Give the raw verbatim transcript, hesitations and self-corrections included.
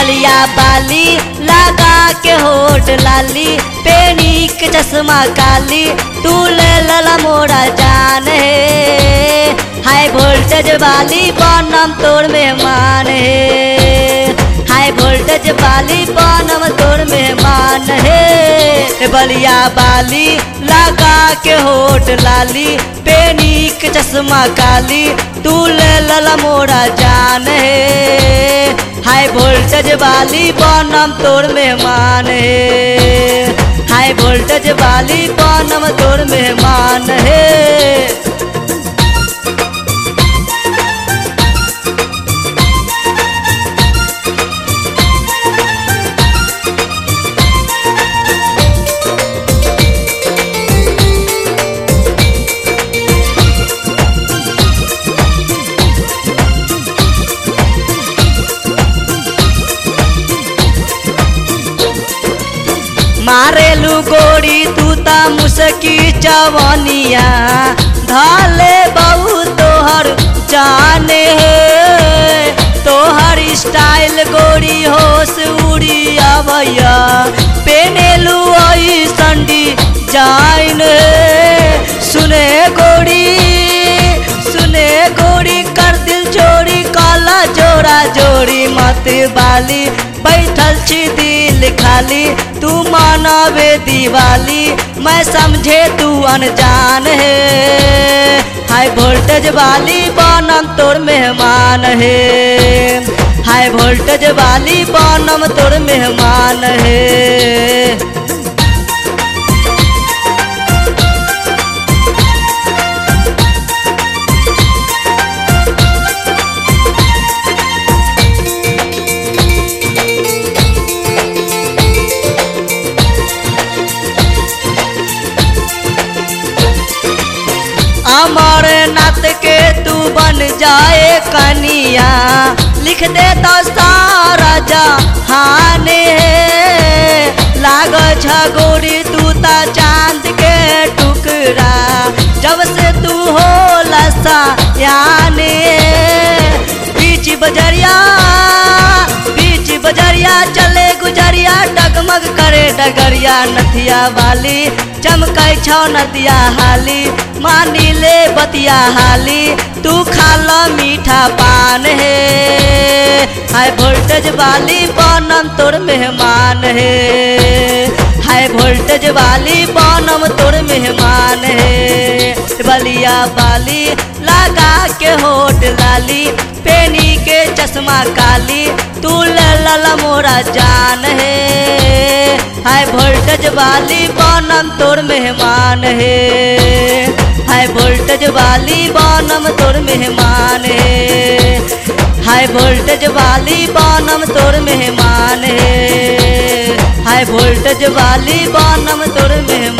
बलिया बाली लगा के होठ लाली पेनी के चश्मा काली तू ले लला मोरा जान है। हाई वोल्टेज वाली बनम तोर मेहमान है। हाई वोल्टेज वाली बनम तोर मेहमान है। बलिया बाली लगा के होठ लाली पेनी के चश्मा काली तू ले लला मोरा जान है। हाई वोल्टेज वाली बनम तोर मेहमान है। हाई वोल्टेज वाली बनम तोर मेहमान है। मारेलू गोरी तू ता मुसकी जवानिया धाले बहु तोहर जाने है। तोहर स्टाइल गोरी होश उड़ी आवैया पेनेलू आई संडी जाइन है। सुने गोरी सुने गोरी कर दिल चोरी काला जोड़ा जोड़ी मत बाली बैठल छी दिल खाली तू मानवे दीवाली मैं समझे तू अनजान है। हाई वोल्टेज वाली बनम तोर मेहमान है। हाई वोल्टेज वाली बनम तोर मेहमान है। अमर नाथ के तू बन जाए कनिया लिख दे तो सारा जहान है। लाग झगोरी तू ता चांद के टुकड़ा जब से तू हो लसा यानी बीच बजरिया बीच बजरिया चले गुजरिया डगमग करे डगरिया नथिया वाली चमकै छौ नदिया हाली मानी ले बतिया हाली तू खाला मीठा पान है। हाई वोल्टेज वाली बनम तोर मेहमान है। हाई वोल्टेज वाली बनम तोर मेहमान है। बलिया बाली लगा के होठ लाली पेनी के चश्मा काली तू लला मोरा जान है। हाई वोल्टेज वाली बनम तोर मेहमान है। हाई वोल्टेज वाली बनम तोर मेहमान है। हाई वोल्टेज वाली बनम तोर मेहमान है। हाई वोल्टेज वाली बनम तोर मेहमान